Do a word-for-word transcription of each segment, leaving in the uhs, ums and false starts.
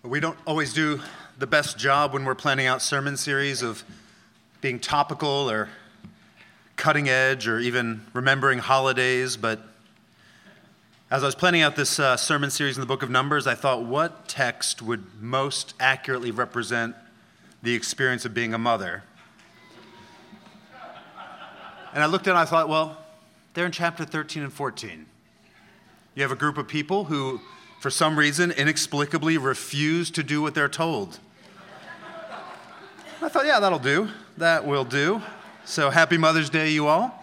We don't always do the best job when we're planning out sermon series of being topical or cutting edge or even remembering holidays, but as I was planning out this uh, sermon series in the book of Numbers, I thought, what text would most accurately represent the experience of being a mother? And I looked at it and I thought, well, they're in chapter thirteen and fourteen. You have a group of people who, for some reason, inexplicably refuse to do what they're told. I thought, yeah, that'll do. That will do. So happy Mother's Day, you all.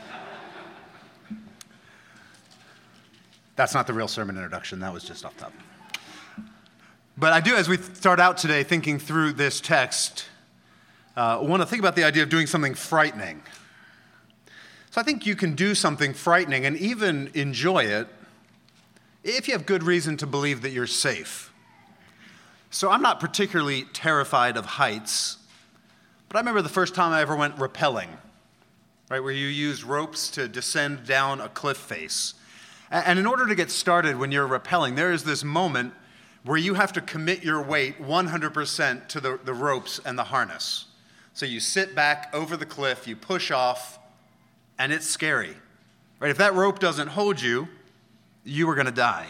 That's not the real sermon introduction. That was just off top. But I do, as we start out today thinking through this text, uh, I want to think about the idea of doing something frightening. So I think you can do something frightening and even enjoy it if you have good reason to believe that you're safe. So I'm not particularly terrified of heights, but I remember the first time I ever went rappelling, right, where you use ropes to descend down a cliff face. And in order to get started when you're rappelling, there is this moment where you have to commit your weight one hundred percent to the, the ropes and the harness. So you sit back over the cliff, you push off, and it's scary. Right? If that rope doesn't hold you, you are going to die.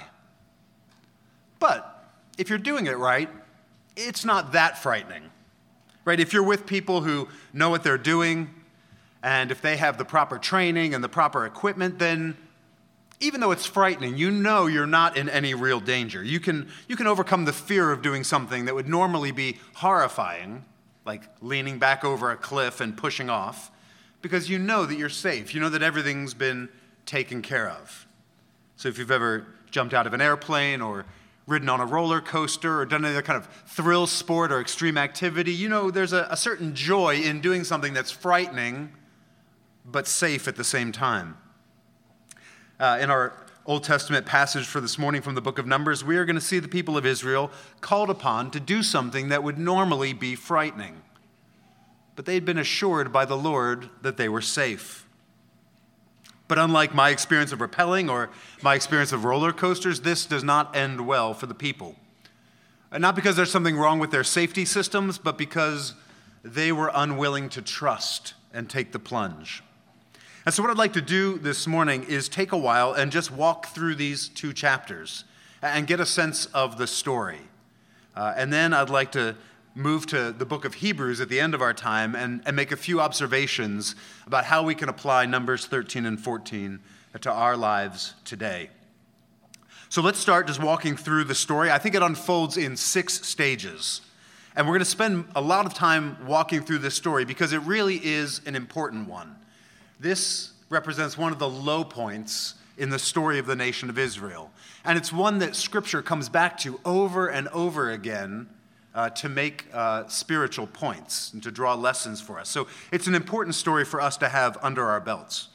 But if you're doing it right, it's not that frightening. Right? If you're with people who know what they're doing, and if they have the proper training and the proper equipment, then even though it's frightening, you know you're not in any real danger. You can, you can overcome the fear of doing something that would normally be horrifying, like leaning back over a cliff and pushing off, because you know that you're safe. You know that everything's been taken care of. So if you've ever jumped out of an airplane or ridden on a roller coaster or done any other kind of thrill sport or extreme activity, you know there's a, a certain joy in doing something that's frightening but safe at the same time. Uh, in our Old Testament passage for this morning from the book of Numbers, we are going to see the people of Israel called upon to do something that would normally be frightening. But they had been assured by the Lord that they were safe. But unlike my experience of rappelling or my experience of roller coasters, this does not end well for the people. And not because there's something wrong with their safety systems, but because they were unwilling to trust and take the plunge. And so what I'd like to do this morning is take a while and just walk through these two chapters and get a sense of the story. Uh, and then I'd like to move to the book of Hebrews at the end of our time and, and make a few observations about how we can apply Numbers thirteen and fourteen to our lives today. So let's start just walking through the story. I think it unfolds in six stages. And we're going to spend a lot of time walking through this story because it really is an important one. This represents one of the low points in the story of the nation of Israel. And it's one that Scripture comes back to over and over again uh, to make uh, spiritual points and to draw lessons for us. So it's an important story for us to have under our belts.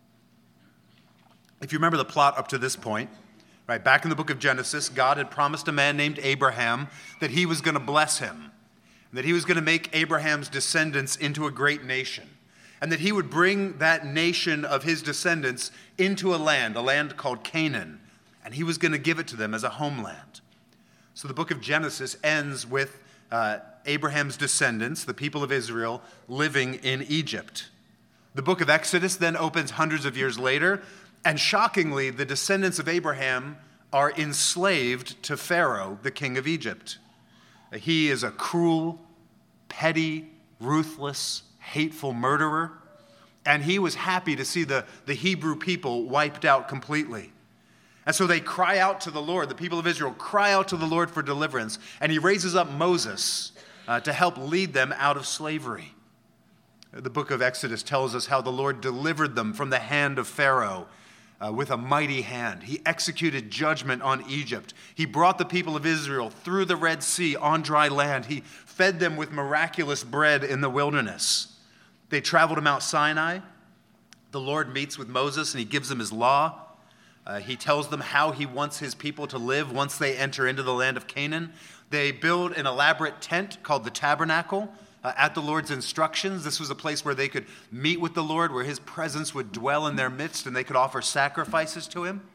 If you remember the plot up to this point, right, back in the book of Genesis, God had promised a man named Abraham that he was going to bless him, and that he was going to make Abraham's descendants into a great nation, and that he would bring that nation of his descendants into a land, a land called Canaan, and he was going to give it to them as a homeland. So the book of Genesis ends with uh, Abraham's descendants, the people of Israel, living in Egypt. The book of Exodus then opens hundreds of years later, and shockingly, the descendants of Abraham are enslaved to Pharaoh, the king of Egypt. He is a cruel, petty, ruthless, hateful murderer, and he was happy to see the, the Hebrew people wiped out completely. And so they cry out to the Lord. The people of Israel cry out to the Lord for deliverance, and he raises up Moses uh, to help lead them out of slavery. The book of Exodus tells us how the Lord delivered them from the hand of Pharaoh uh, with a mighty hand. He executed judgment on Egypt. He brought the people of Israel through the Red Sea on dry land. He fed them with miraculous bread in the wilderness. They traveled to Mount Sinai. The Lord meets with Moses and he gives them his law. Uh, he tells them how he wants his people to live once they enter into the land of Canaan. They build an elaborate tent called the tabernacle uh, at the Lord's instructions. This was a place where they could meet with the Lord, where his presence would dwell in their midst and they could offer sacrifices to him.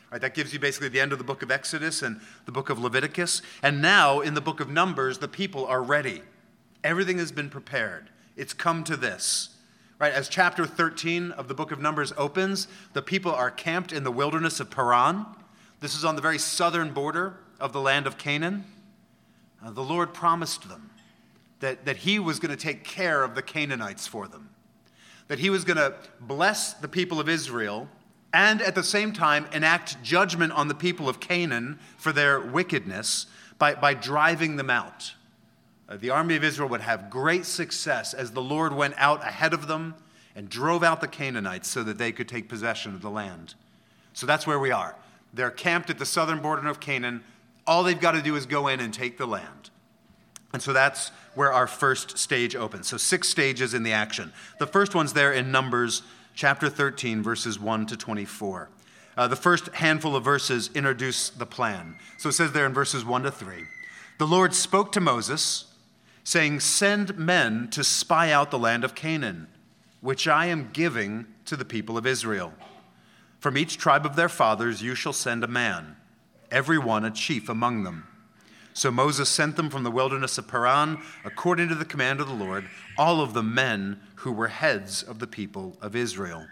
Right, that gives you basically the end of the book of Exodus and the book of Leviticus. And now in the book of Numbers, the people are ready. Everything has been prepared. It's come to this. Right, as chapter thirteen of the book of Numbers opens, the people are camped in the wilderness of Paran. This is on the very southern border of the land of Canaan. Uh, the Lord promised them that, that he was going to take care of the Canaanites for them, that he was going to bless the people of Israel and at the same time enact judgment on the people of Canaan for their wickedness by, by driving them out. Uh, the army of Israel would have great success as the Lord went out ahead of them and drove out the Canaanites so that they could take possession of the land. So that's where we are. They're camped at the southern border of Canaan. All they've got to do is go in and take the land. And so that's where our first stage opens. So six stages in the action. The first one's there in Numbers chapter thirteen, verses one to twenty-four. Uh, the first handful of verses introduce the plan. So it says there in verses one to three, the Lord spoke to Moses, saying, send men to spy out the land of Canaan, which I am giving to the people of Israel. From each tribe of their fathers you shall send a man, every one a chief among them. So Moses sent them from the wilderness of Paran, according to the command of the Lord, all of the men who were heads of the people of Israel.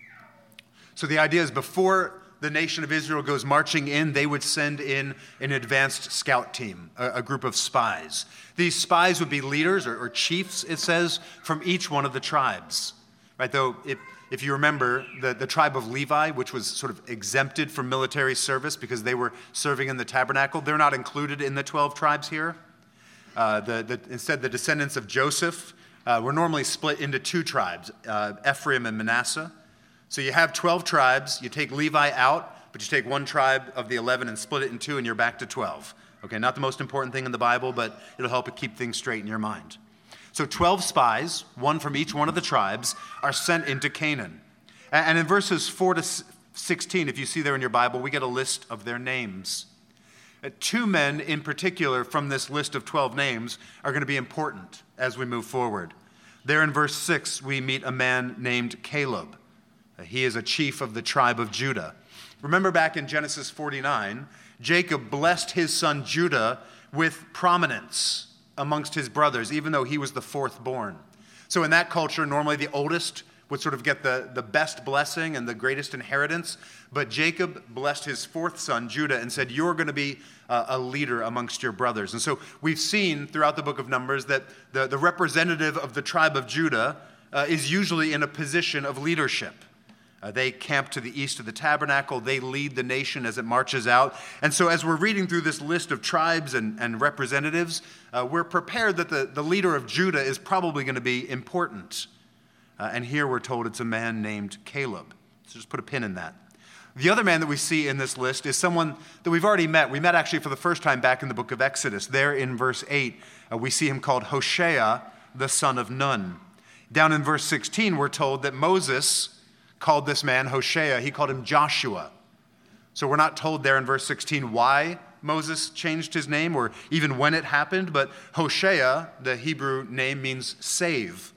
So the idea is before the nation of Israel goes marching in, they would send in an advanced scout team, a, a group of spies. These spies would be leaders or, or chiefs, it says, from each one of the tribes. Right? Though, if, if you remember, the, the tribe of Levi, which was sort of exempted from military service because they were serving in the tabernacle, they're not included in the twelve tribes here. Uh, the, the, instead, the descendants of Joseph uh, were normally split into two tribes, uh, Ephraim and Manasseh. So you have twelve tribes, you take Levi out, but you take one tribe of the eleven and split it in two, and you're back to twelve. Okay, not the most important thing in the Bible, but it'll help it keep things straight in your mind. So twelve spies, one from each one of the tribes, are sent into Canaan. And in verses four to sixteen, if you see there in your Bible, we get a list of their names. Uh, two men in particular from this list of twelve names are going to be important as we move forward. There in verse six, we meet a man named Caleb. He is a chief of the tribe of Judah. Remember back in Genesis forty-nine, Jacob blessed his son Judah with prominence amongst his brothers, even though he was the fourth born. So in that culture, normally the oldest would sort of get the, the best blessing and the greatest inheritance. But Jacob blessed his fourth son, Judah, and said, you're going to be a, a leader amongst your brothers. And so we've seen throughout the book of Numbers that the, the representative of the tribe of Judah uh, is usually in a position of leadership. Uh, they camp to the east of the tabernacle. They lead the nation as it marches out. And so as we're reading through this list of tribes and, and representatives, uh, we're prepared that the, the leader of Judah is probably going to be important. Uh, and here we're told it's a man named Caleb. So just put a pin in that. The other man that we see in this list is someone that we've already met. We met actually for the first time back in the book of Exodus. There in verse eight, uh, we see him called Hoshea, the son of Nun. Down in verse sixteen, we're told that Moses called this man Hoshea. He called him Joshua. So we're not told there in verse sixteen why Moses changed his name or even when it happened, but Hoshea, the Hebrew name, means save.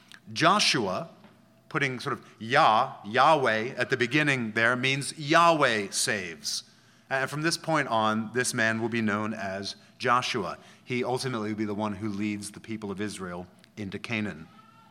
Joshua, putting sort of Yah, Yahweh at the beginning there, means Yahweh saves. And from this point on, this man will be known as Joshua. He ultimately will be the one who leads the people of Israel into Canaan.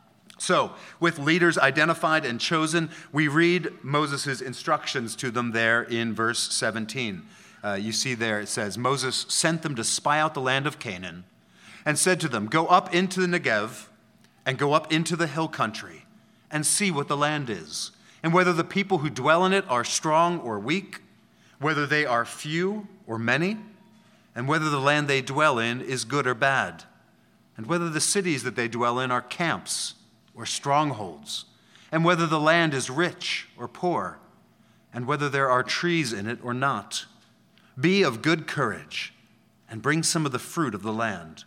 So, with leaders identified and chosen, we read Moses' instructions to them there in verse seventeen. Uh, you see there it says, Moses sent them to spy out the land of Canaan and said to them, go up into the Negev and go up into the hill country and see what the land is, and whether the people who dwell in it are strong or weak, whether they are few or many, and whether the land they dwell in is good or bad, and whether the cities that they dwell in are camps or strongholds, and whether the land is rich or poor, and whether there are trees in it or not. Be of good courage, and bring some of the fruit of the land.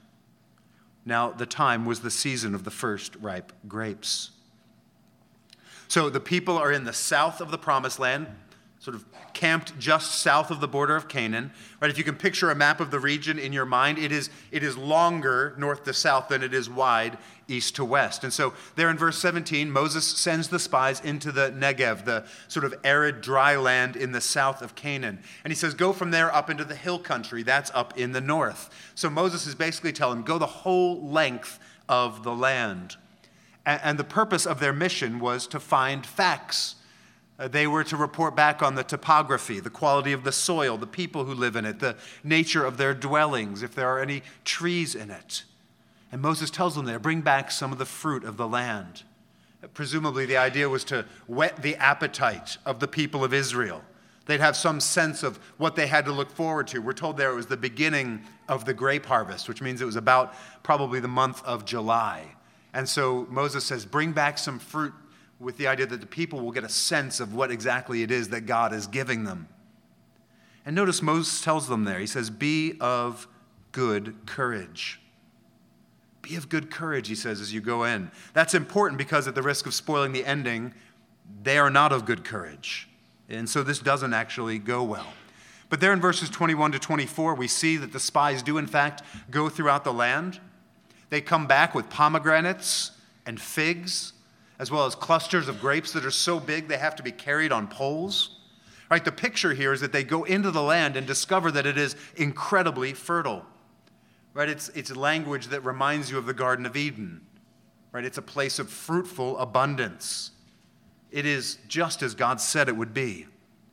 Now the time was the season of the first ripe grapes. So the people are in the south of the promised land, sort of camped just south of the border of Canaan. Right? If you can picture a map of the region in your mind, it is, it is longer north to south than it is wide east to west. And so there in verse seventeen, Moses sends the spies into the Negev, the sort of arid, dry land in the south of Canaan. And he says, go from there up into the hill country. That's up in the north. So Moses is basically telling them, go the whole length of the land. And, and the purpose of their mission was to find facts. Uh, they were to report back on the topography, the quality of the soil, the people who live in it, the nature of their dwellings, if there are any trees in it. And Moses tells them there, bring back some of the fruit of the land. Presumably the idea was to whet the appetite of the people of Israel. They'd have some sense of what they had to look forward to. We're told there it was the beginning of the grape harvest, which means it was about probably the month of July. And so Moses says, bring back some fruit, with the idea that the people will get a sense of what exactly it is that God is giving them. And notice Moses tells them there, he says, be of good courage. Be of good courage, he says, as you go in. That's important because at the risk of spoiling the ending, they are not of good courage. And so this doesn't actually go well. But there in verses twenty-one to twenty-four, we see that the spies do in fact go throughout the land. They come back with pomegranates and figs, as well as clusters of grapes that are so big they have to be carried on poles. Right? The picture here is that they go into the land and discover that it is incredibly fertile. Right? It's, it's language that reminds you of the Garden of Eden. Right? It's a place of fruitful abundance. It is just as God said it would be.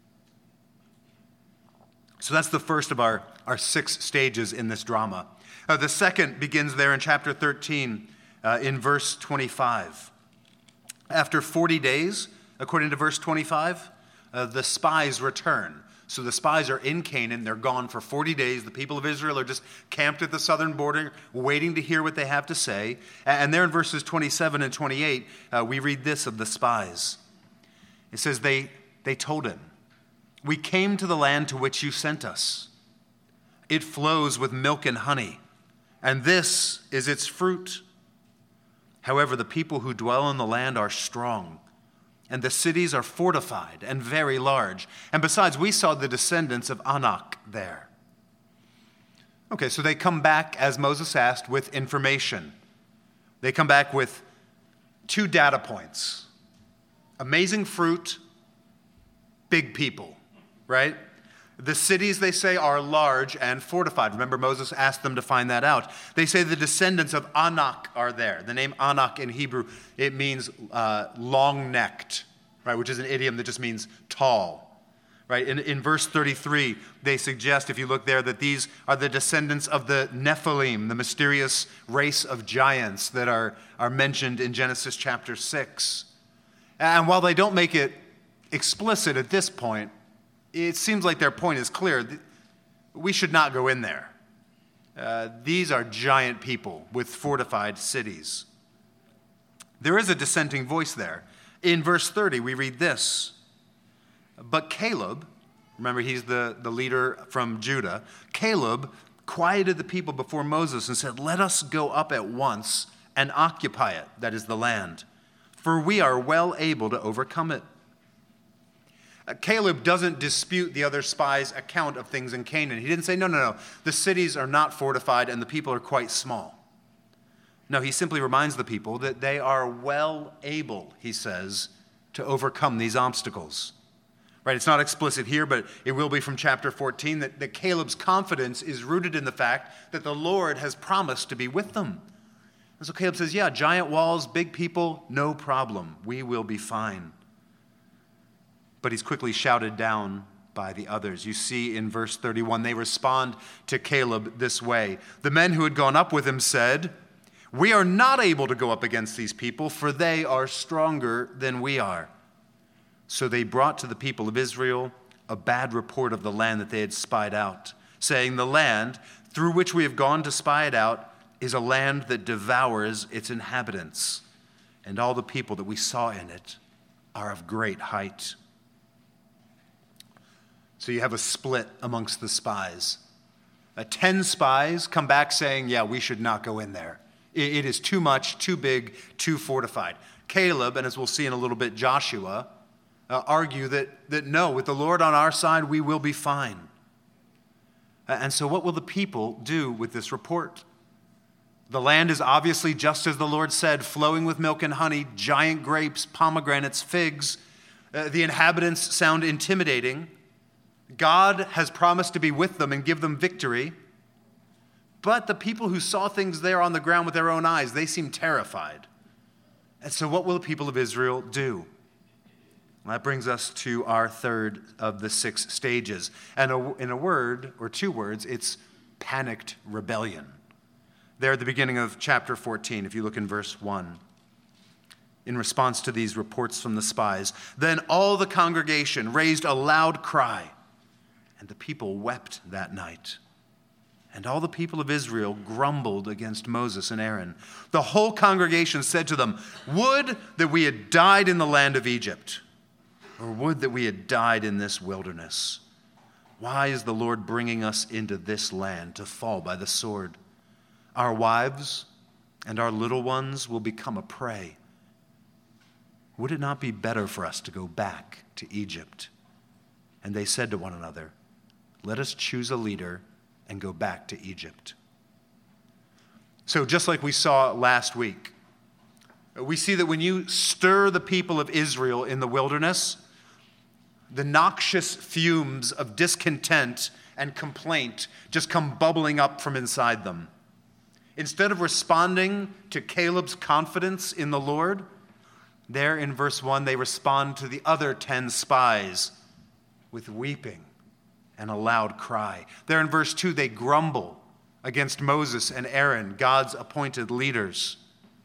So that's the first of our, our six stages in this drama. Uh, the second begins there in chapter thirteen, uh, in verse twenty-five. After forty days, according to verse twenty-five, uh, the spies return. So the spies are in Canaan. They're gone for forty days. The people of Israel are just camped at the southern border, waiting to hear what they have to say. And there in verses twenty-seven and twenty-eight, uh, we read this of the spies. It says, they, they told him, we came to the land to which you sent us. It flows with milk and honey, and this is its fruit. However, the people who dwell in the land are strong, and the cities are fortified and very large. And besides, we saw the descendants of Anak there. Okay, so they come back, as Moses asked, with information. They come back with two data points. Amazing fruit, big people, right? The cities, they say, are large and fortified. Remember, Moses asked them to find that out. They say the descendants of Anak are there. The name Anak in Hebrew, it means uh, long-necked, right, which is an idiom that just means tall, right? In, in verse thirty-three, they suggest, if you look there, that these are the descendants of the Nephilim, the mysterious race of giants that are, are mentioned in Genesis chapter six. And while they don't make it explicit at this point, it seems like their point is clear. We should not go in there. Uh, these are giant people with fortified cities. There is a dissenting voice there. In verse thirty, we read this. But Caleb, remember he's the, the leader from Judah, Caleb quieted the people before Moses and said, let us go up at once and occupy it, that is the land, for we are well able to overcome it. Uh, Caleb doesn't dispute the other spies' account of things in Canaan. He didn't say, no, no, no, the cities are not fortified and the people are quite small. No, he simply reminds the people that they are well able, he says, to overcome these obstacles. Right? It's not explicit here, but it will be from chapter fourteen, that, that Caleb's confidence is rooted in the fact that the Lord has promised to be with them. And so Caleb says, yeah, giant walls, big people, no problem. We will be fine. But he's quickly shouted down by the others. You see in verse thirty-one, they respond to Caleb this way. The men who had gone up with him said, we are not able to go up against these people, for they are stronger than we are. So they brought to the people of Israel a bad report of the land that they had spied out, saying, the land through which we have gone to spy it out is a land that devours its inhabitants, and all the people that we saw in it are of great height. So you have a split amongst the spies. Uh, ten spies come back saying, yeah, we should not go in there. It, it is too much, too big, too fortified. Caleb, and as we'll see in a little bit, Joshua, uh, argue that, that no, with the Lord on our side, we will be fine. And so what will the people do with this report? The land is obviously just as the Lord said, flowing with milk and honey, giant grapes, pomegranates, figs. Uh, the inhabitants sound intimidating. God has promised to be with them and give them victory. But the people who saw things there on the ground with their own eyes, they seem terrified. And so what will the people of Israel do? Well, that brings us to our third of the six stages. And a, in a word, or two words, it's panicked rebellion. There at the beginning of chapter fourteen, if you look in verse one, in response to these reports from the spies, then all the congregation raised a loud cry, and the people wept that night. And all the people of Israel grumbled against Moses and Aaron. The whole congregation said to them, "Would that we had died in the land of Egypt, or would that we had died in this wilderness. Why is the Lord bringing us into this land to fall by the sword? Our wives and our little ones will become a prey. Would it not be better for us to go back to Egypt?" And they said to one another, "Let us choose a leader and go back to Egypt." So just like we saw last week, we see that when you stir the people of Israel in the wilderness, the noxious fumes of discontent and complaint just come bubbling up from inside them. Instead of responding to Caleb's confidence in the Lord, there in verse one, they respond to the other ten spies with weeping and a loud cry. There in verse two, they grumble against Moses and Aaron, God's appointed leaders.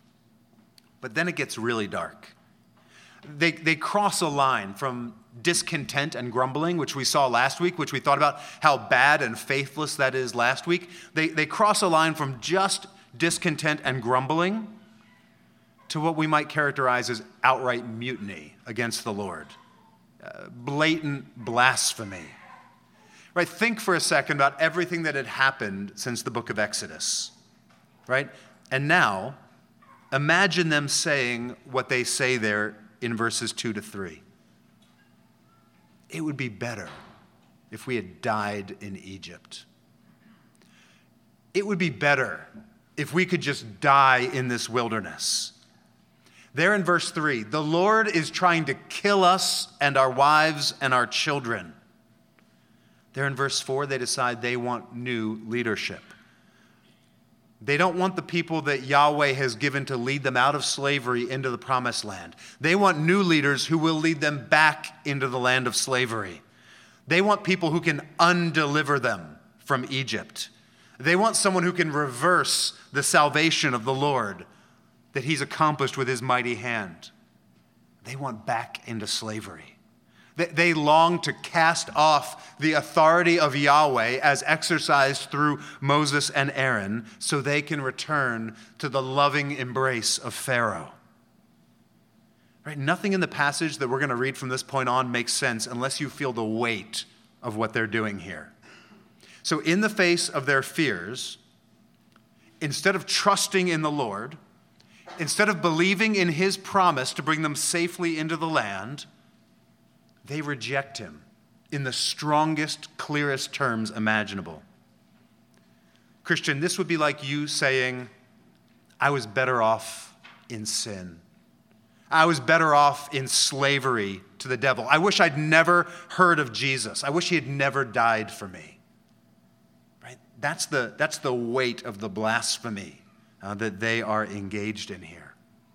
But then it gets really dark. They, they cross a line from discontent and grumbling, which we saw last week, which we thought about how bad and faithless that is last week. They, they cross a line from just discontent and grumbling to what we might characterize as outright mutiny against the Lord. Uh, blatant blasphemy. Right? Think for a second about everything that had happened since the book of Exodus. Right? And now, imagine them saying what they say there in verses two to three. It would be better if we had died in Egypt. It would be better if we could just die in this wilderness. There in verse three, the Lord is trying to kill us and our wives and our children. There in verse four, they decide they want new leadership. They don't want the people that Yahweh has given to lead them out of slavery into the promised land. They want new leaders who will lead them back into the land of slavery. They want people who can undeliver them from Egypt. They want someone who can reverse the salvation of the Lord that he's accomplished with his mighty hand. They want back into slavery. They long to cast off the authority of Yahweh as exercised through Moses and Aaron so they can return to the loving embrace of Pharaoh. Right? Nothing in the passage that we're going to read from this point on makes sense unless you feel the weight of what they're doing here. So in the face of their fears, instead of trusting in the Lord, instead of believing in his promise to bring them safely into the land, they reject him in the strongest, clearest terms imaginable. Christian, this would be like you saying, I was better off in sin. I was better off in slavery to the devil. I wish I'd never heard of Jesus. I wish he had never died for me. Right? That's the, that's the weight of the blasphemy uh, that they are engaged in here.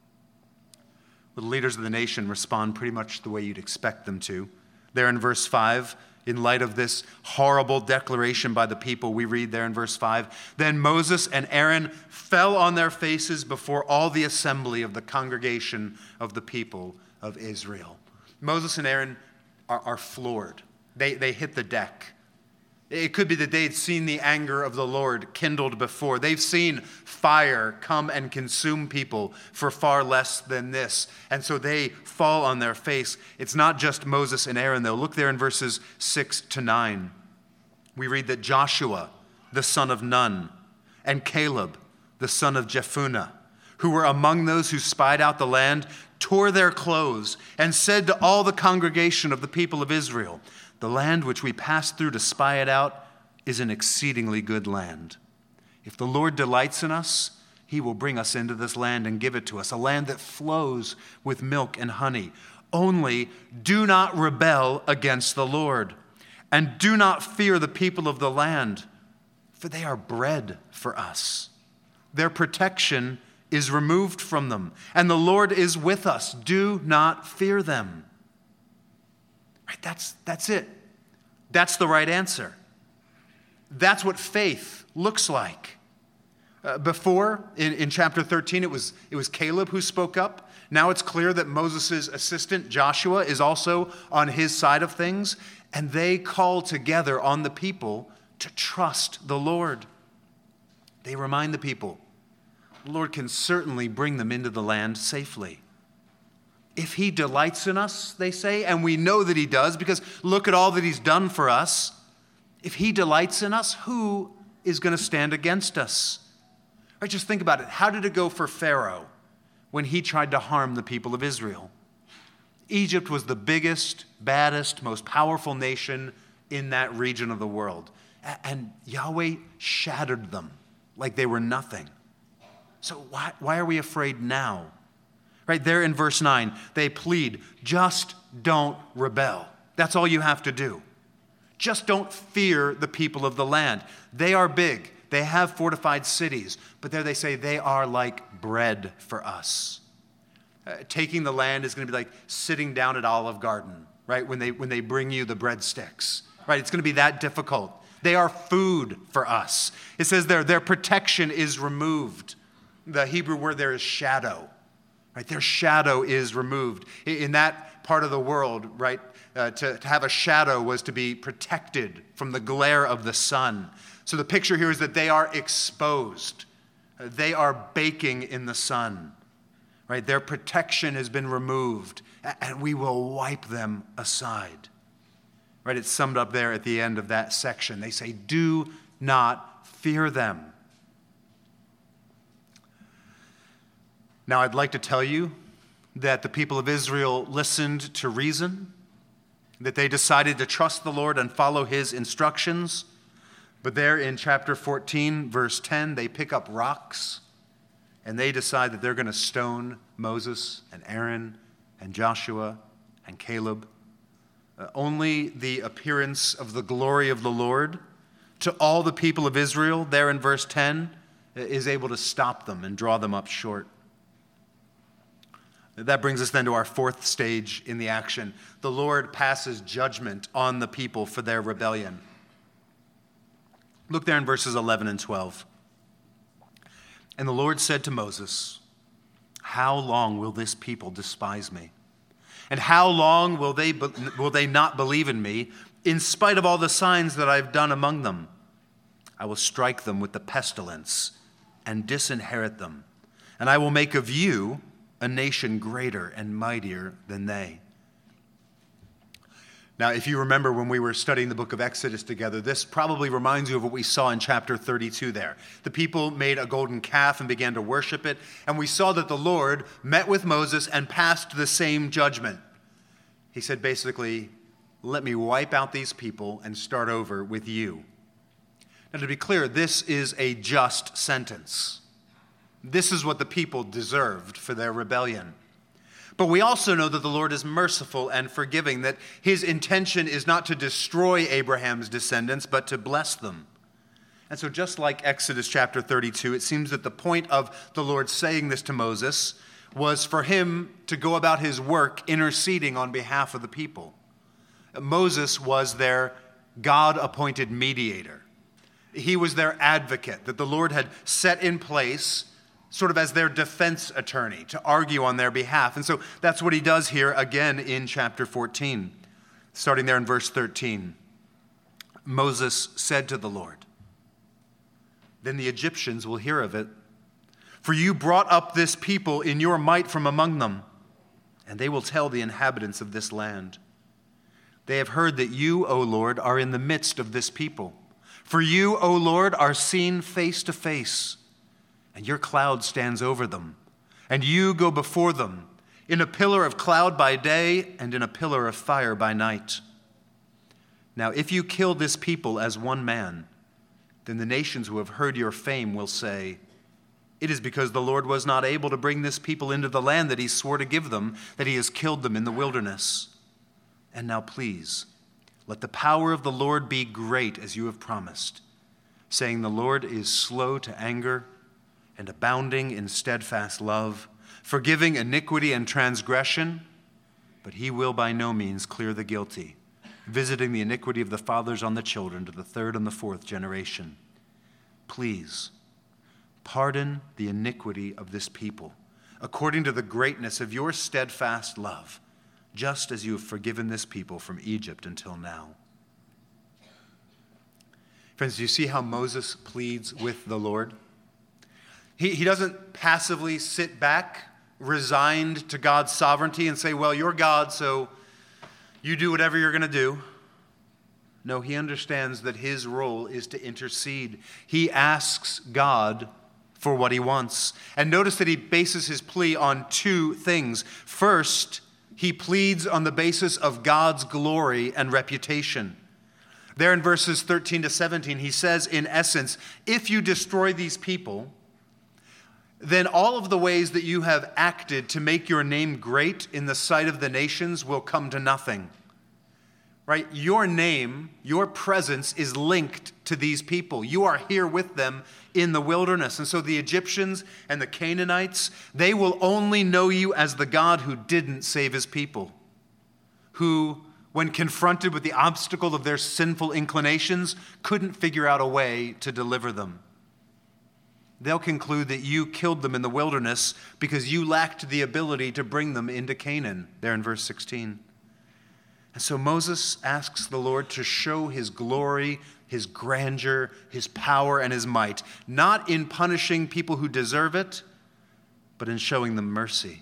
The leaders of the nation respond pretty much the way you'd expect them to. There in verse five, in light of this horrible declaration by the people, we read there in verse five, then Moses and Aaron fell on their faces before all the assembly of the congregation of the people of Israel. Moses and Aaron are, are floored. They, they hit the deck. It could be that they had seen the anger of the Lord kindled before. They've seen fire come and consume people for far less than this. And so they fall on their face. It's not just Moses and Aaron, though. Look there in verses six to nine. We read that Joshua, the son of Nun, and Caleb, the son of Jephunneh, who were among those who spied out the land, tore their clothes, and said to all the congregation of the people of Israel, "The land which we passed through to spy it out is an exceedingly good land. If the Lord delights in us, he will bring us into this land and give it to us, a land that flows with milk and honey. Only do not rebel against the Lord, and do not fear the people of the land, for they are bread for us. Their protection is removed from them, and the Lord is with us. Do not fear them." Right, that's, that's it. That's the right answer. That's what faith looks like. Uh, before, in, in chapter thirteen, it was, it was Caleb who spoke up. Now it's clear that Moses' assistant, Joshua, is also on his side of things, and they call together on the people to trust the Lord. They remind the people, the Lord can certainly bring them into the land safely. If he delights in us, they say, and we know that he does, because look at all that he's done for us. If he delights in us, who is going to stand against us? Right, just think about it. How did it go for Pharaoh when he tried to harm the people of Israel? Egypt was the biggest, baddest, most powerful nation in that region of the world. And Yahweh shattered them like they were nothing. So why, why are we afraid now? Right there in verse nine, they plead, just don't rebel. That's all you have to do. Just don't fear the people of the land. They are big. They have fortified cities. But there they say they are like bread for us. Uh, taking the land is going to be like sitting down at Olive Garden, right? When they, when they bring you the breadsticks, right? It's going to be that difficult. They are food for us. It says there, their protection is removed. The Hebrew word there is shadow, right? Their shadow is removed. In that part of the world, right, uh, to, to have a shadow was to be protected from the glare of the sun. So the picture here is that they are exposed. Uh, they are baking in the sun, right? Their protection has been removed, and we will wipe them aside. Right? It's summed up there at the end of that section. They say, do not fear them. Now, I'd like to tell you that the people of Israel listened to reason, that they decided to trust the Lord and follow his instructions. But there in chapter fourteen, verse ten, they pick up rocks and they decide that they're going to stone Moses and Aaron and Joshua and Caleb. Uh, only the appearance of the glory of the Lord to all the people of Israel, there in verse ten, is able to stop them and draw them up short. That brings us then to our fourth stage in the action. The Lord passes judgment on the people for their rebellion. Look there in verses eleven and twelve. And the Lord said to Moses, "How long will this people despise me? And how long will they, will they not believe in me, in spite of all the signs that I've done among them? I will strike them with the pestilence and disinherit them, and I will make of you a nation greater and mightier than they." Now, if you remember when we were studying the book of Exodus together, this probably reminds you of what we saw in chapter thirty-two there. The people made a golden calf and began to worship it, and we saw that the Lord met with Moses and passed the same judgment. He said basically, let me wipe out these people and start over with you. Now, to be clear, this is a just sentence. This is what the people deserved for their rebellion. But we also know that the Lord is merciful and forgiving, that his intention is not to destroy Abraham's descendants, but to bless them. And so just like Exodus chapter thirty-two, it seems that the point of the Lord saying this to Moses was for him to go about his work interceding on behalf of the people. Moses was their God-appointed mediator. He was their advocate that the Lord had set in place sort of as their defense attorney to argue on their behalf. And so that's what he does here again in chapter fourteen, starting there in verse thirteen. Moses said to the Lord, "Then the Egyptians will hear of it, for you brought up this people in your might from among them, and they will tell the inhabitants of this land. They have heard that you, O Lord, are in the midst of this people. For you, O Lord, are seen face to face, and your cloud stands over them, and you go before them. in a pillar of cloud by day and in a pillar of fire by night. Now, if you kill this people as one man, then the nations who have heard your fame will say, it is because the Lord was not able to bring this people into the land that he swore to give them, that he has killed them in the wilderness. And now please, let the power of the Lord be great as you have promised, saying the Lord is slow to anger and abounding in steadfast love, forgiving iniquity and transgression, but he will by no means clear the guilty, visiting the iniquity of the fathers on the children to the third and the fourth generation. Please, pardon the iniquity of this people, according to the greatness of your steadfast love, just as you have forgiven this people from Egypt until now. Friends, do you see how Moses pleads with the Lord? He, he doesn't passively sit back, resigned to God's sovereignty and say, well, you're God, so you do whatever you're going to do. No, he understands that his role is to intercede. He asks God for what he wants. And notice that he bases his plea on two things. First, he pleads on the basis of God's glory and reputation. There in verses thirteen to seventeen, he says, in essence, if you destroy these people, then all of the ways that you have acted to make your name great in the sight of the nations will come to nothing. Right? Your name, your presence is linked to these people. You are here with them in the wilderness. And so the Egyptians and the Canaanites, they will only know you as the God who didn't save his people, who, when confronted with the obstacle of their sinful inclinations, couldn't figure out a way to deliver them. They'll conclude that you killed them in the wilderness because you lacked the ability to bring them into Canaan, there in verse sixteen. And so Moses asks the Lord to show his glory, his grandeur, his power, and his might, not in punishing people who deserve it, but in showing them mercy.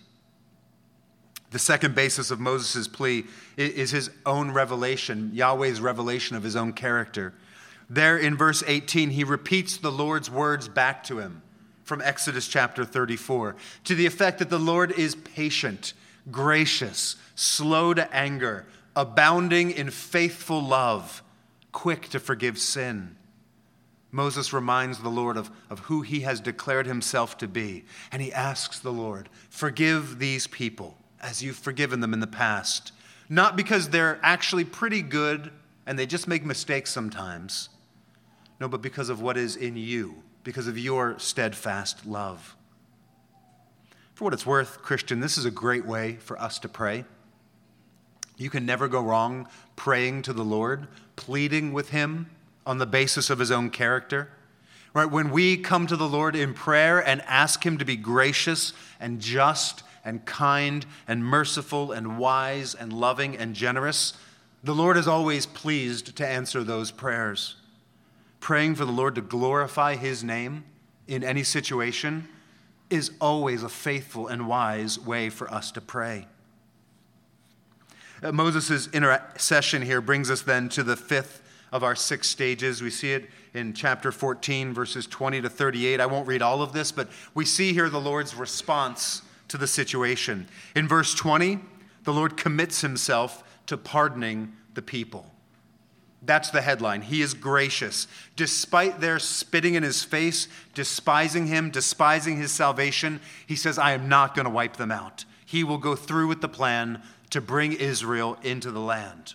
The second basis of Moses' plea is his own revelation, Yahweh's revelation of his own character. There in verse eighteen, he repeats the Lord's words back to him from Exodus chapter thirty-four, to the effect that the Lord is patient, gracious, slow to anger, abounding in faithful love, quick to forgive sin. Moses reminds the Lord of, of who he has declared himself to be, and he asks the Lord, forgive these people as you've forgiven them in the past, not because they're actually pretty good and they just make mistakes sometimes, no, but because of what is in you, because of your steadfast love. For what it's worth, Christian, this is a great way for us to pray. You can never go wrong praying to the Lord, pleading with him on the basis of his own character. Right? When we come to the Lord in prayer and ask him to be gracious and just and kind and merciful and wise and loving and generous, the Lord is always pleased to answer those prayers. Praying for the Lord to glorify his name in any situation is always a faithful and wise way for us to pray. Uh, Moses' intercession here brings us then to the fifth of our six stages. We see it in chapter fourteen, verses twenty to thirty-eight. I won't read all of this, but we see here the Lord's response to the situation. In verse twenty, the Lord commits himself to pardoning the people. That's the headline. He is gracious. Despite their spitting in his face, despising him, despising his salvation, he says, I am not going to wipe them out. He will go through with the plan to bring Israel into the land.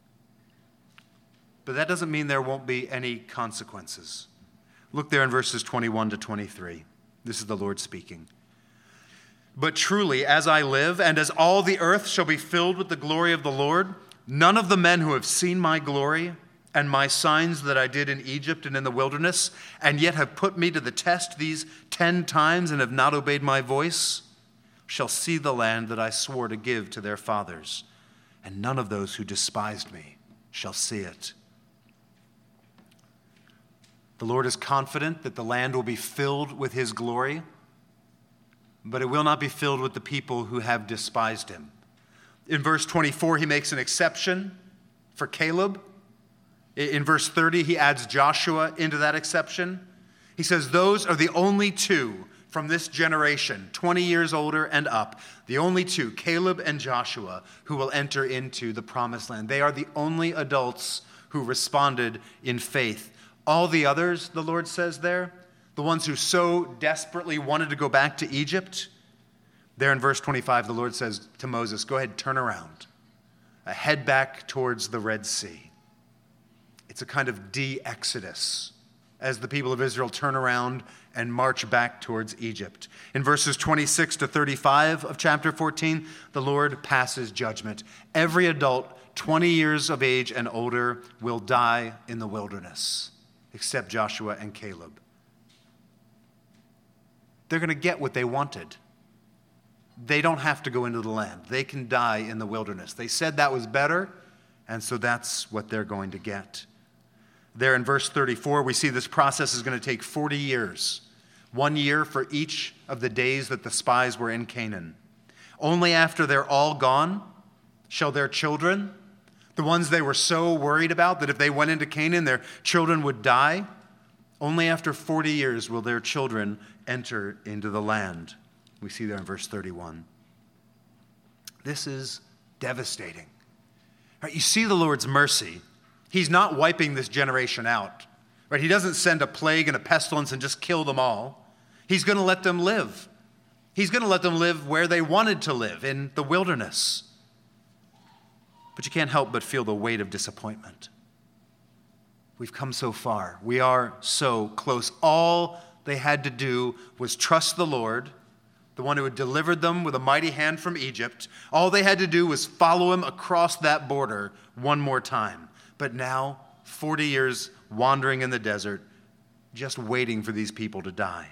But that doesn't mean there won't be any consequences. Look there in verses twenty-one to twenty-three. This is the Lord speaking. But truly, as I live, and as all the earth shall be filled with the glory of the Lord, none of the men who have seen my glory and my signs that I did in Egypt and in the wilderness, and yet have put me to the test these ten times and have not obeyed my voice, shall see the land that I swore to give to their fathers, and none of those who despised me shall see it. The Lord is confident that the land will be filled with his glory, but it will not be filled with the people who have despised him. In verse twenty-four, he makes an exception for Caleb. In verse thirty, he adds Joshua into that exception. He says, those are the only two from this generation, twenty years older and up, the only two, Caleb and Joshua, who will enter into the promised land. They are the only adults who responded in faith. All the others, the Lord says there, the ones who so desperately wanted to go back to Egypt, there in verse twenty-five, the Lord says to Moses, go ahead, turn around, head back towards the Red Sea. It's a kind of de-exodus as the people of Israel turn around and march back towards Egypt. In verses twenty-six to thirty-five of chapter fourteen, the Lord passes judgment. Every adult twenty years of age and older will die in the wilderness, except Joshua and Caleb. They're going to get what they wanted. They don't have to go into the land. They can die in the wilderness. They said that was better, and so that's what they're going to get. There in verse thirty-four, we see this process is going to take forty years, one year for each of the days that the spies were in Canaan. Only after they're all gone shall their children, the ones they were so worried about that if they went into Canaan, their children would die, only after forty years will their children enter into the land. We see there in verse thirty-one. This is devastating. Right, you see the Lord's mercy. He's not wiping this generation out. Right? He doesn't send a plague and a pestilence and just kill them all. He's going to let them live. He's going to let them live where they wanted to live, in the wilderness. But you can't help but feel the weight of disappointment. We've come so far. We are so close. All they had to do was trust the Lord, the one who had delivered them with a mighty hand from Egypt. All they had to do was follow him across that border one more time. But now, forty years wandering in the desert, just waiting for these people to die.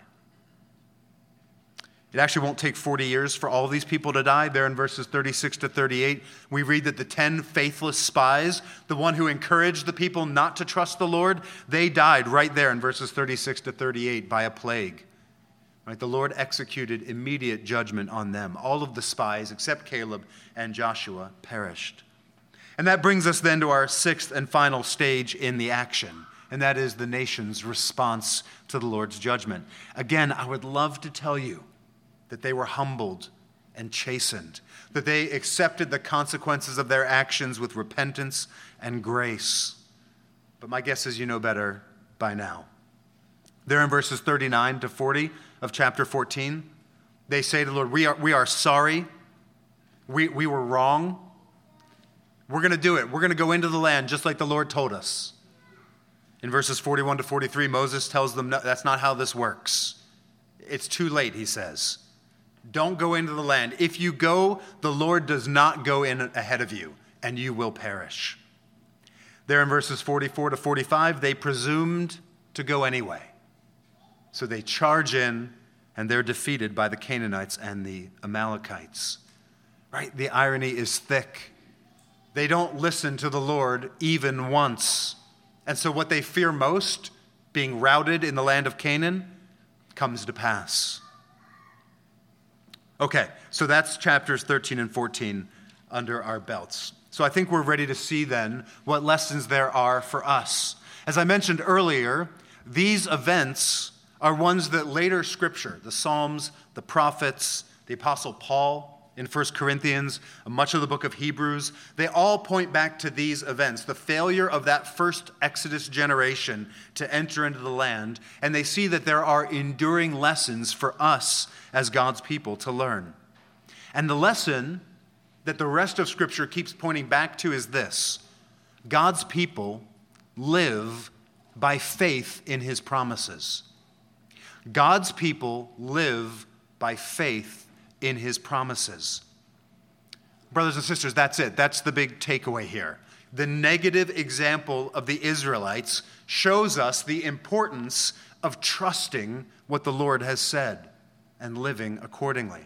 It actually won't take forty years for all these people to die. There in verses thirty-six to thirty-eight, we read that the ten faithless spies, the one who encouraged the people not to trust the Lord, they died right there in verses thirty-six to thirty-eight by a plague. Right? The Lord executed immediate judgment on them. All of the spies, except Caleb and Joshua, perished. And that brings us then to our sixth and final stage in the action, and that is the nation's response to the Lord's judgment. Again, I would love to tell you that they were humbled and chastened, that they accepted the consequences of their actions with repentance and grace. But my guess is you know better by now. There in verses thirty-nine to forty of chapter fourteen, they say to the Lord, we are, we are sorry. We, we were wrong. We're going to do it. We're going to go into the land just like the Lord told us. In verses forty-one to forty-three, Moses tells them, no, that's not how this works. It's too late, he says. Don't go into the land. If you go, the Lord does not go in ahead of you, and you will perish. There in verses forty-four to forty-five, they presumed to go anyway. So they charge in, and they're defeated by the Canaanites and the Amalekites. Right? The irony is thick. They don't listen to the Lord even once. And so what they fear most, being routed in the land of Canaan, comes to pass. Okay, so that's chapters thirteen and fourteen under our belts. So I think we're ready to see then what lessons there are for us. As I mentioned earlier, these events are ones that later Scripture, the Psalms, the prophets, the Apostle Paul in First Corinthians, much of the book of Hebrews, they all point back to these events, the failure of that first Exodus generation to enter into the land, and they see that there are enduring lessons for us as God's people to learn. And the lesson that the rest of Scripture keeps pointing back to is this: God's people live by faith in his promises. God's people live by faith in his promises. Brothers and sisters, that's it. That's the big takeaway here. The negative example of the Israelites shows us the importance of trusting what the Lord has said and living accordingly.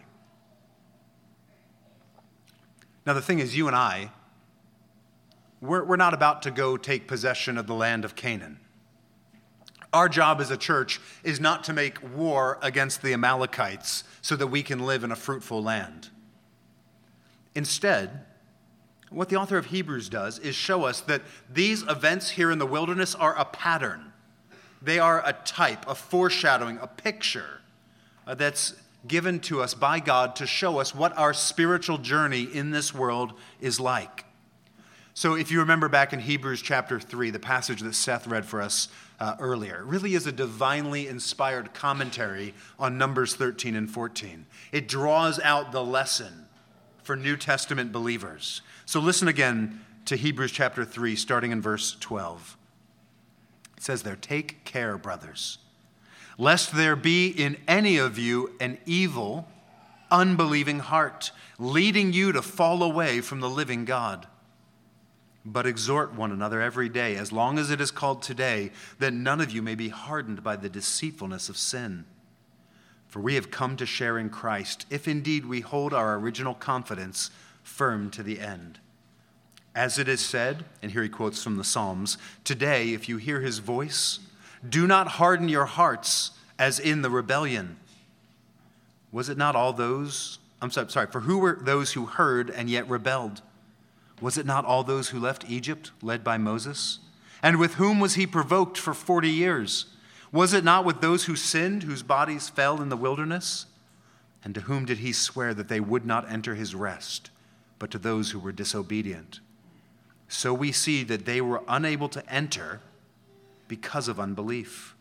Now, the thing is, you and I, we're, we're not about to go take possession of the land of Canaan. Our job as a church is not to make war against the Amalekites so that we can live in a fruitful land. Instead, what the author of Hebrews does is show us that these events here in the wilderness are a pattern. They are a type, a foreshadowing, a picture uh, that's given to us by God to show us what our spiritual journey in this world is like. So if you remember back in Hebrews chapter three, the passage that Seth read for us uh, earlier, it really is a divinely inspired commentary on Numbers thirteen and fourteen. It draws out the lesson for New Testament believers. So listen again to Hebrews chapter three, starting in verse twelve. It says there, "Take care, brothers, lest there be in any of you an evil, unbelieving heart, leading you to fall away from the living God. But exhort one another every day, as long as it is called today, that none of you may be hardened by the deceitfulness of sin. For we have come to share in Christ, if indeed we hold our original confidence firm to the end. As it is said," and here he quotes from the Psalms, "Today, if you hear his voice, do not harden your hearts as in the rebellion. Was it not all those, I'm sorry, sorry, for who were those who heard and yet rebelled? Was it not all those who left Egypt, led by Moses? And with whom was he provoked for forty years? Was it not with those who sinned, whose bodies fell in the wilderness? And to whom did he swear that they would not enter his rest, but to those who were disobedient? So we see that they were unable to enter because of unbelief."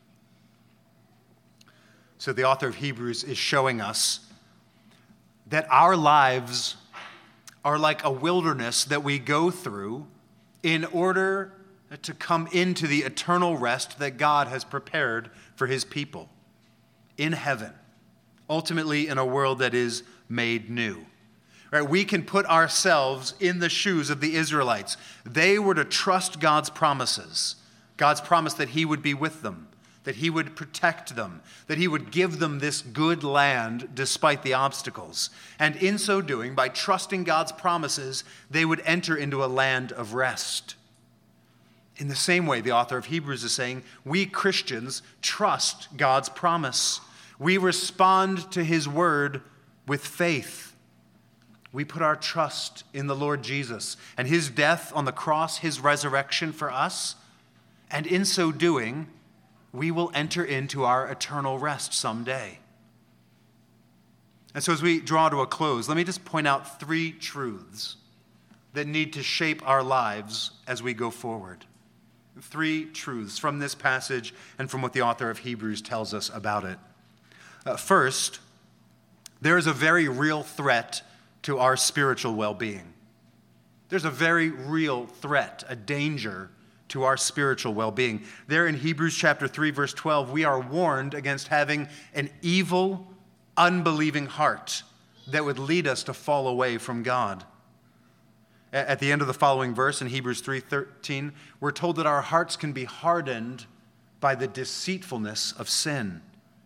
So the author of Hebrews is showing us that our lives are like a wilderness that we go through in order to come into the eternal rest that God has prepared for his people in heaven, ultimately in a world that is made new. Right? We can put ourselves in the shoes of the Israelites. They were to trust God's promises. God's promise that he would be with them, that he would protect them, that he would give them this good land despite the obstacles. And in so doing, by trusting God's promises, they would enter into a land of rest. In the same way, the author of Hebrews is saying, we Christians trust God's promise. We respond to his word with faith. We put our trust in the Lord Jesus and his death on the cross, his resurrection for us. And in so doing, we will enter into our eternal rest someday. And so as we draw to a close, let me just point out three truths that need to shape our lives as we go forward. Three truths from this passage and from what the author of Hebrews tells us about it. Uh, first, there is a very real threat to our spiritual well-being. There's a very real threat, a danger to our spiritual well-being. There in Hebrews chapter three, verse twelve, we are warned against having an evil, unbelieving heart that would lead us to fall away from God. At the end of the following verse in Hebrews three thirteen, we're told that our hearts can be hardened by the deceitfulness of sin.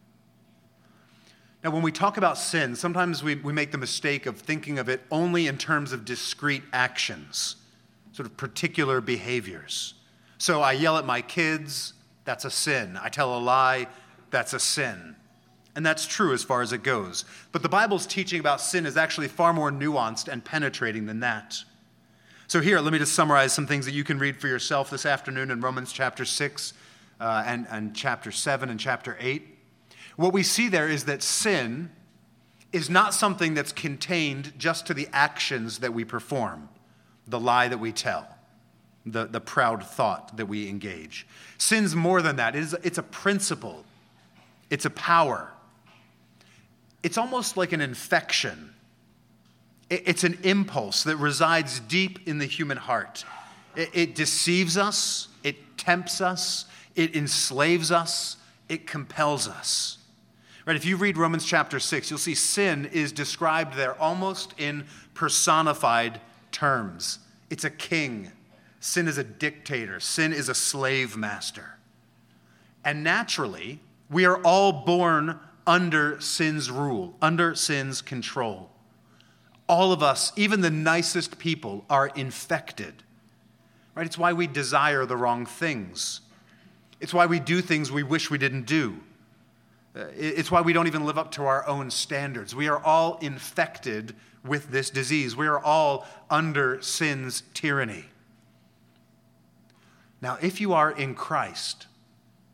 Now, when we talk about sin, sometimes we, we make the mistake of thinking of it only in terms of discrete actions, sort of particular behaviors. So I yell at my kids, that's a sin. I tell a lie, that's a sin. And that's true as far as it goes. But the Bible's teaching about sin is actually far more nuanced and penetrating than that. So here, let me just summarize some things that you can read for yourself this afternoon in Romans chapter six uh, and, and chapter seven and chapter eight. What we see there is that sin is not something that's contained just to the actions that we perform, the lie that we tell, the, the proud thought that we engage. Sin's more than that. It is, it's a principle. It's a power. It's almost like an infection. It, it's an impulse that resides deep in the human heart. It, it deceives us. It tempts us. It enslaves us. It compels us. Right, if you read Romans chapter six, you'll see sin is described there almost in personified terms. It's a king. Sin is a dictator. Sin is a slave master. And naturally, we are all born under sin's rule, under sin's control. All of us, even the nicest people, are infected. Right? It's why we desire the wrong things. It's why we do things we wish we didn't do. It's why we don't even live up to our own standards. We are all infected with this disease. We are all under sin's tyranny. Now, if you are in Christ,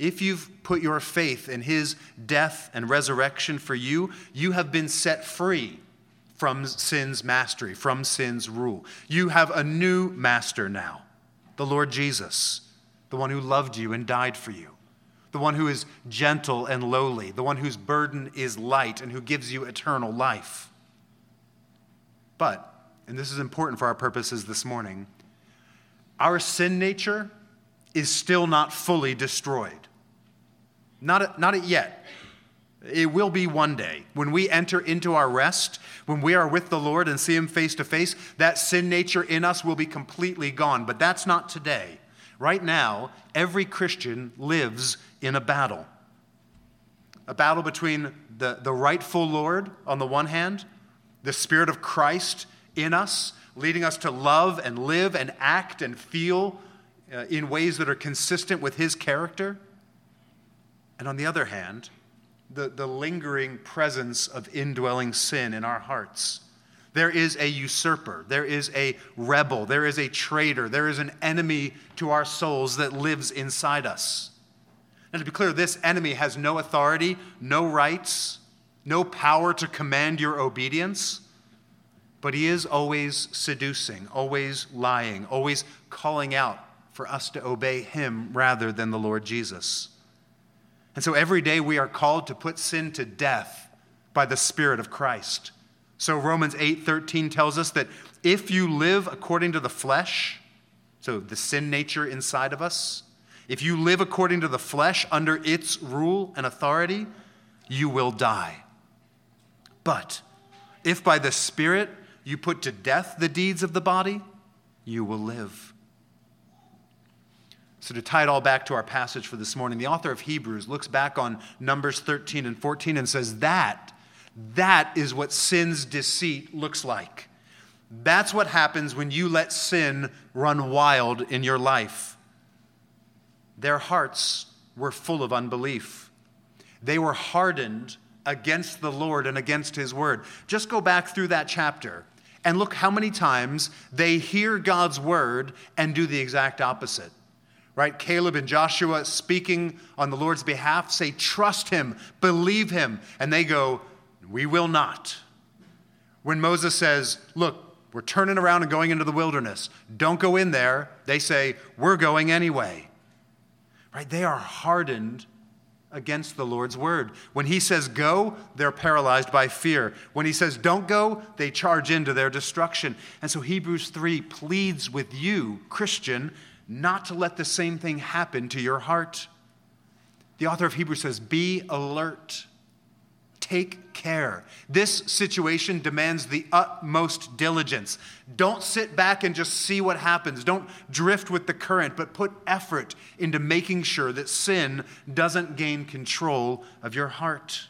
if you've put your faith in his death and resurrection for you, you have been set free from sin's mastery, from sin's rule. You have a new master now, the Lord Jesus, the one who loved you and died for you, the one who is gentle and lowly, the one whose burden is light and who gives you eternal life. But, and this is important for our purposes this morning, our sin nature is still not fully destroyed. Not, not yet. It will be one day. When we enter into our rest, when we are with the Lord and see him face to face, that sin nature in us will be completely gone. But that's not today. Right now, every Christian lives in a battle. A battle between the, the rightful Lord on the one hand, the Spirit of Christ in us, leading us to love and live and act and feel uh, in ways that are consistent with his character. And on the other hand, the, the lingering presence of indwelling sin in our hearts. There is a usurper, there is a rebel, there is a traitor, there is an enemy to our souls that lives inside us. And to be clear, this enemy has no authority, no rights, no power to command your obedience, but he is always seducing, always lying, always calling out for us to obey him rather than the Lord Jesus. And so every day we are called to put sin to death by the Spirit of Christ. So Romans eight thirteen tells us that if you live according to the flesh, so the sin nature inside of us, if you live according to the flesh under its rule and authority, you will die. But if by the Spirit you put to death the deeds of the body, you will live. So to tie it all back to our passage for this morning, the author of Hebrews looks back on Numbers thirteen and fourteen and says that, that is what sin's deceit looks like. That's what happens when you let sin run wild in your life. Their hearts were full of unbelief. They were hardened against the Lord and against his word. Just go back through that chapter and look how many times they hear God's word and do the exact opposite. Right? Caleb and Joshua speaking on the Lord's behalf say, trust him, believe him. And they go, we will not. When Moses says, look, we're turning around and going into the wilderness. Don't go in there. They say, we're going anyway. Right? They are hardened against the Lord's word. When he says go, they're paralyzed by fear. When he says don't go, they charge into their destruction. And so Hebrews three pleads with you, Christian, not to let the same thing happen to your heart. The author of Hebrews says, be alert. Take care. This situation demands the utmost diligence. Don't sit back and just see what happens. Don't drift with the current, but put effort into making sure that sin doesn't gain control of your heart.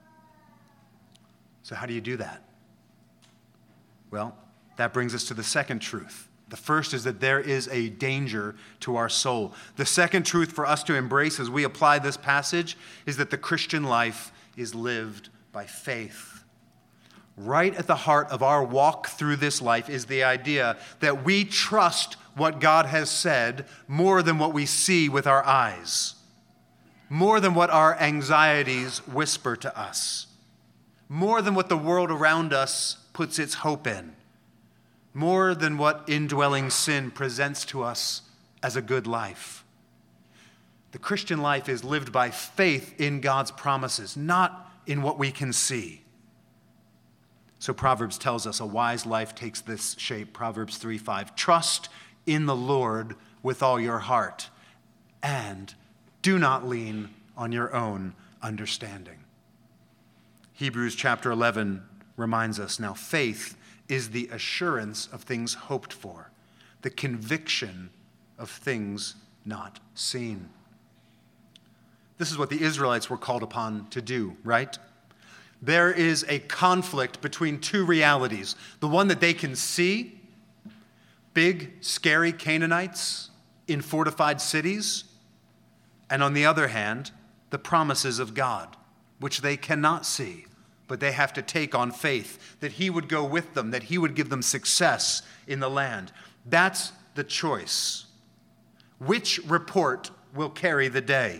So how do you do that? Well, that brings us to the second truth. The first is that there is a danger to our soul. The second truth for us to embrace as we apply this passage is that the Christian life is lived by faith. Right at the heart of our walk through this life is the idea that we trust what God has said more than what we see with our eyes, more than what our anxieties whisper to us, more than what the world around us puts its hope in, more than what indwelling sin presents to us as a good life. The Christian life is lived by faith in God's promises, not in what we can see. So Proverbs tells us a wise life takes this shape. Proverbs three five. Trust in the Lord with all your heart, and do not lean on your own understanding. Hebrews chapter eleven reminds us, now faith is the assurance of things hoped for, the conviction of things not seen. This is what the Israelites were called upon to do, right? There is a conflict between two realities. The one that they can see, big, scary Canaanites in fortified cities, and on the other hand, the promises of God, which they cannot see, but they have to take on faith, that he would go with them, that he would give them success in the land. That's the choice. Which report will carry the day?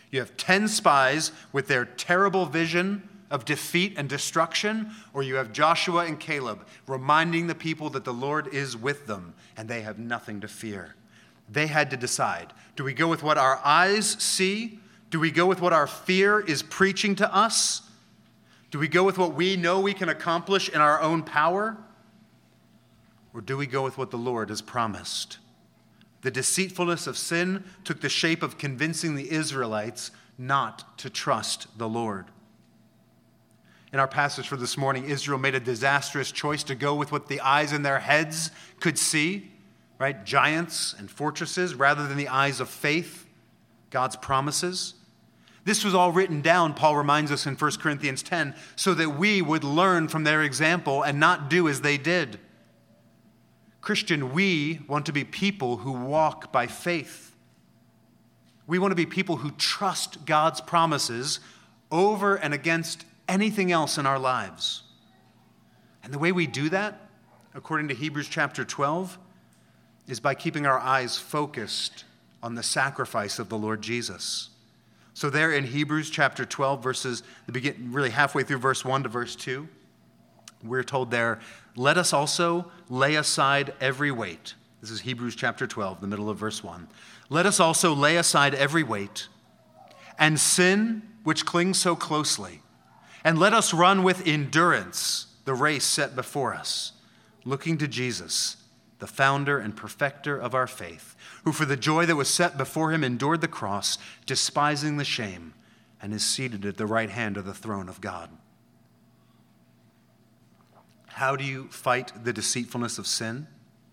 You have ten spies with their terrible vision of defeat and destruction, or you have Joshua and Caleb reminding the people that the Lord is with them and they have nothing to fear. They had to decide, do we go with what our eyes see? Do we go with what our fear is preaching to us? Do we go with what we know we can accomplish in our own power? Or do we go with what the Lord has promised? The deceitfulness of sin took the shape of convincing the Israelites not to trust the Lord. In our passage for this morning, Israel made a disastrous choice to go with what the eyes in their heads could see, right? Giants and fortresses, rather than the eyes of faith, God's promises. This was all written down, Paul reminds us in First Corinthians ten, so that we would learn from their example and not do as they did. Christian, we want to be people who walk by faith. We want to be people who trust God's promises over and against anything else in our lives. And the way we do that, according to Hebrews chapter twelve, is by keeping our eyes focused on the sacrifice of the Lord Jesus. So there in Hebrews chapter twelve, verses, the begin, really halfway through verse one to verse two, we're told there, let us also lay aside every weight. This is Hebrews chapter twelve, the middle of verse one. Let us also lay aside every weight and sin which clings so closely, and let us run with endurance the race set before us, looking to Jesus, the founder and perfecter of our faith, who for the joy that was set before him endured the cross, despising the shame, and is seated at the right hand of the throne of God. How do you fight the deceitfulness of sin?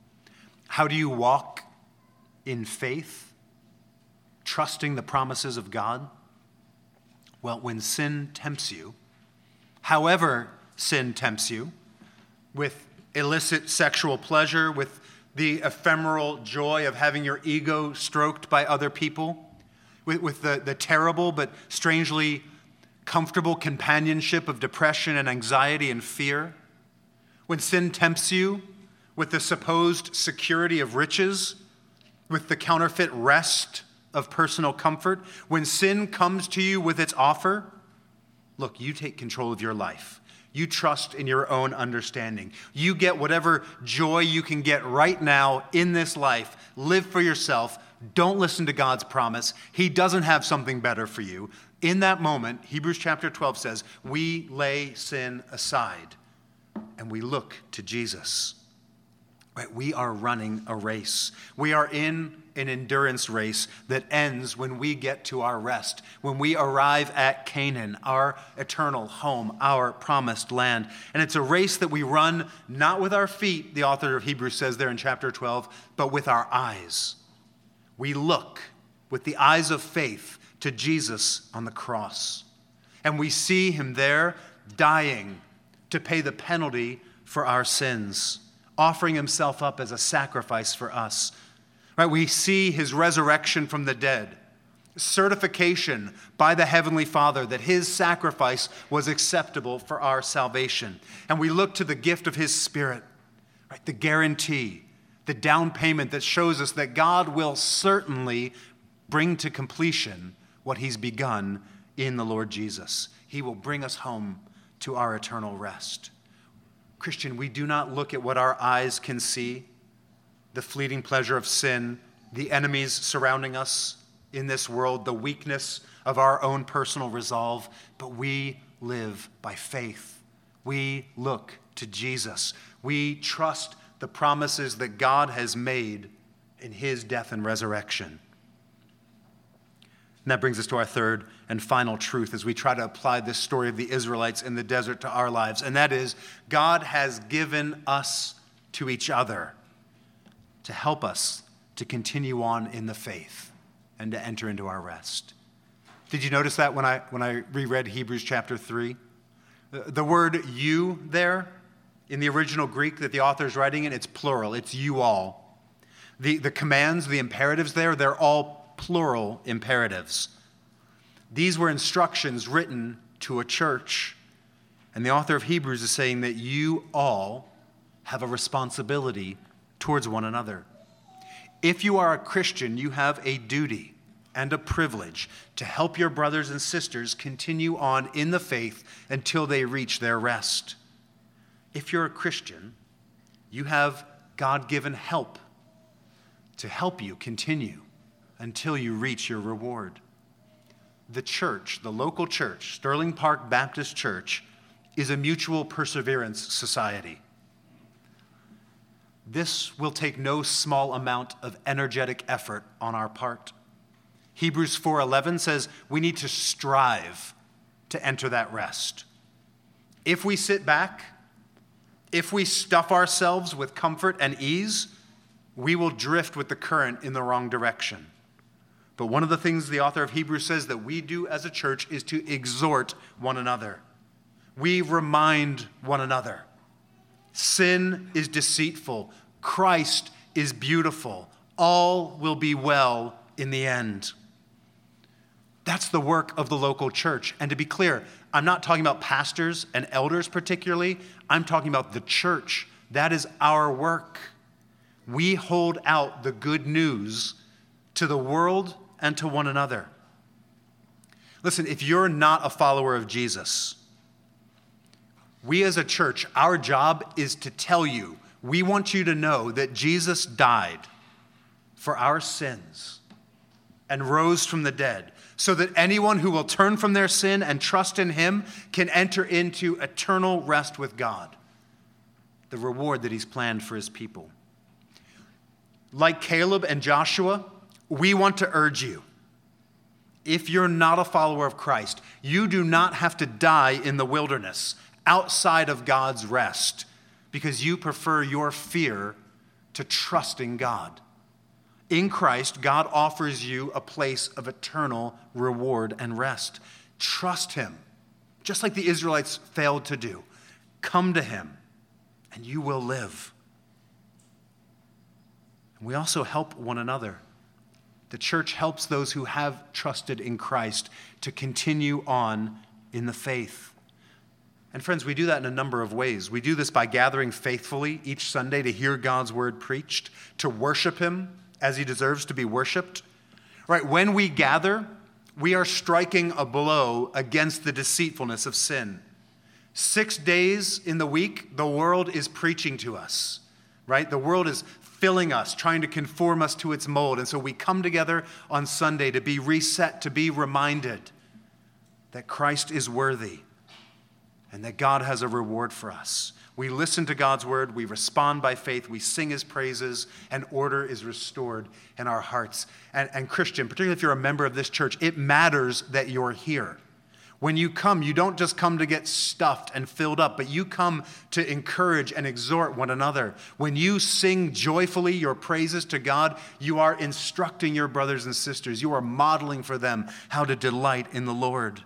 How do you walk in faith, trusting the promises of God? Well, when sin tempts you, however sin tempts you, with illicit sexual pleasure, with the ephemeral joy of having your ego stroked by other people, with, with the, the terrible but strangely comfortable companionship of depression and anxiety and fear, when sin tempts you with the supposed security of riches, with the counterfeit rest of personal comfort, when sin comes to you with its offer, look, you take control of your life. You trust in your own understanding. You get whatever joy you can get right now in this life. Live for yourself. Don't listen to God's promise. He doesn't have something better for you. In that moment, Hebrews chapter twelve says, we lay sin aside and we look to Jesus. Right? We are running a race. We are in an endurance race that ends when we get to our rest, when we arrive at Canaan, our eternal home, our promised land. And it's a race that we run not with our feet, the author of Hebrews says there in chapter twelve, but with our eyes. We look with the eyes of faith to Jesus on the cross. And we see him there dying to pay the penalty for our sins, offering himself up as a sacrifice for us. Right? We see his resurrection from the dead, certification by the Heavenly Father that his sacrifice was acceptable for our salvation. And we look to the gift of his Spirit, right? The guarantee, the down payment that shows us that God will certainly bring to completion what he's begun in the Lord Jesus. He will bring us home to our eternal rest. Christian, we do not look at what our eyes can see, the fleeting pleasure of sin, the enemies surrounding us in this world, the weakness of our own personal resolve, but we live by faith. We look to Jesus. We trust the promises that God has made in his death and resurrection. And that brings us to our third and final truth as we try to apply this story of the Israelites in the desert to our lives. And that is, God has given us to each other to help us to continue on in the faith and to enter into our rest. Did you notice that when I when I reread Hebrews chapter three? The, the word you there in the original Greek that the author is writing in, it's plural. It's you all. The, the commands, the imperatives there, they're all plural imperatives. These were instructions written to a church. And the author of Hebrews is saying that you all have a responsibility towards one another. If you are a Christian, you have a duty and a privilege to help your brothers and sisters continue on in the faith until they reach their rest. If you're a Christian, you have God-given help to help you continue until you reach your reward. The church, the local church, Sterling Park Baptist Church, is a mutual perseverance society. This will take no small amount of energetic effort on our part. Hebrews four eleven says we need to strive to enter that rest. If we sit back, if we stuff ourselves with comfort and ease, we will drift with the current in the wrong direction. But one of the things the author of Hebrews says that we do as a church is to exhort one another. We remind one another. Sin is deceitful. Christ is beautiful. All will be well in the end. That's the work of the local church. And to be clear, I'm not talking about pastors and elders particularly. I'm talking about the church. That is our work. We hold out the good news to the world and to one another. Listen, if you're not a follower of Jesus, we as a church, our job is to tell you, we want you to know that Jesus died for our sins and rose from the dead, so that anyone who will turn from their sin and trust in him can enter into eternal rest with God, the reward that he's planned for his people. Like Caleb and Joshua, we want to urge you, if you're not a follower of Christ, you do not have to die in the wilderness outside of God's rest because you prefer your fear to trusting God. In Christ, God offers you a place of eternal reward and rest. Trust him, just like the Israelites failed to do. Come to him, and you will live. We also help one another. The church helps those who have trusted in Christ to continue on in the faith. And friends, we do that in a number of ways. We do this by gathering faithfully each Sunday to hear God's word preached, to worship him as he deserves to be worshiped. Right? When we gather, we are striking a blow against the deceitfulness of sin. Six days in the week, the world is preaching to us, right? The world is filling us, trying to conform us to its mold. And so we come together on Sunday to be reset, to be reminded that Christ is worthy and that God has a reward for us. We listen to God's word, we respond by faith, we sing his praises, and order is restored in our hearts. And, and Christian, particularly if you're a member of this church, it matters that you're here. When you come, you don't just come to get stuffed and filled up, but you come to encourage and exhort one another. When you sing joyfully your praises to God, you are instructing your brothers and sisters. You are modeling for them how to delight in the Lord.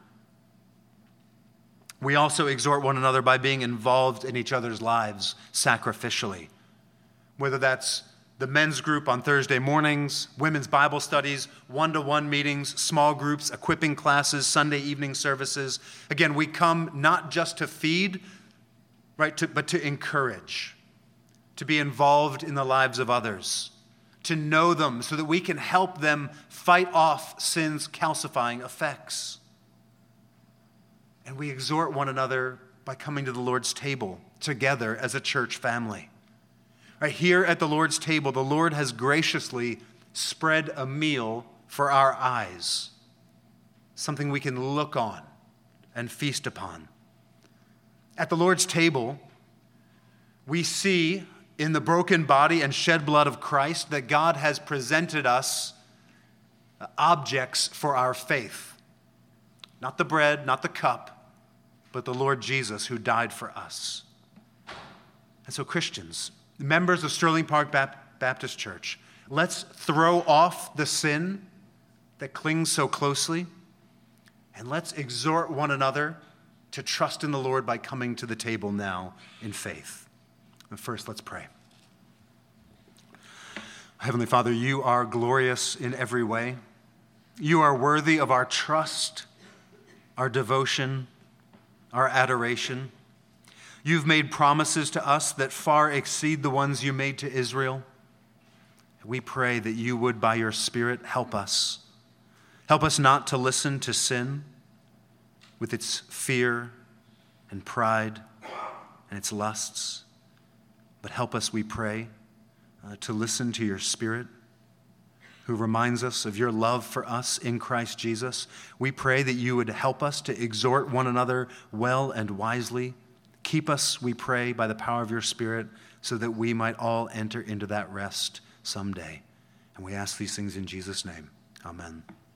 We also exhort one another by being involved in each other's lives sacrificially, whether that's the men's group on Thursday mornings, women's Bible studies, one-to-one meetings, small groups, equipping classes, Sunday evening services. Again, we come not just to feed, right, to, but to encourage, to be involved in the lives of others, to know them so that we can help them fight off sin's calcifying effects. And we exhort one another by coming to the Lord's table together as a church family. Right here at the Lord's table, the Lord has graciously spread a meal for our eyes, something we can look on and feast upon. At the Lord's table, we see in the broken body and shed blood of Christ that God has presented us objects for our faith. Not the bread, not the cup, but the Lord Jesus who died for us. And so Christians, members of Sterling Park Baptist Church, let's throw off the sin that clings so closely, and let's exhort one another to trust in the Lord by coming to the table now in faith. And first, let's pray. Heavenly Father, you are glorious in every way. You are worthy of our trust, our devotion, our adoration. You've made promises to us that far exceed the ones you made to Israel. We pray that you would, by your Spirit, help us Help us not to listen to sin with its fear and pride and its lusts, but help us, we pray, uh, to listen to your Spirit, who reminds us of your love for us in Christ Jesus. We pray that you would help us to exhort one another well and wisely. Keep us, we pray, by the power of your Spirit, so that we might all enter into that rest someday. And we ask these things in Jesus' name. Amen.